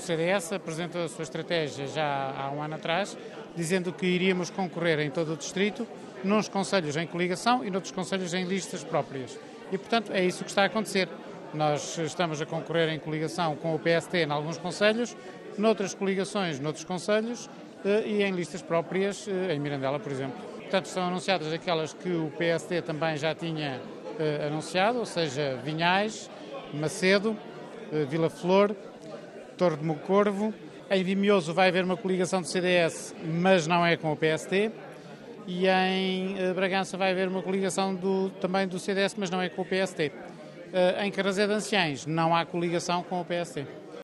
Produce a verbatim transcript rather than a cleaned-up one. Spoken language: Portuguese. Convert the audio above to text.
C D S apresentou a sua estratégia já há um ano atrás, dizendo que iríamos concorrer em todo o distrito, nos concelhos em coligação e noutros concelhos em listas próprias. E, portanto, é isso que está a acontecer. Nós estamos a concorrer em coligação com o P S T em alguns concelhos, noutras coligações, noutros concelhos e em listas próprias, em Mirandela, por exemplo. Portanto, são anunciadas aquelas que o P S T também já tinha eh, anunciado, ou seja, Vinhais, Macedo, eh, Vila Flor, Torre de Moncorvo. Em Vimioso vai haver uma coligação do C D S, mas não é com o P S T. E em eh, Bragança vai haver uma coligação do, também do C D S, mas não é com o P S T. Eh, em Carrazé de Anciães não há coligação com o P S T.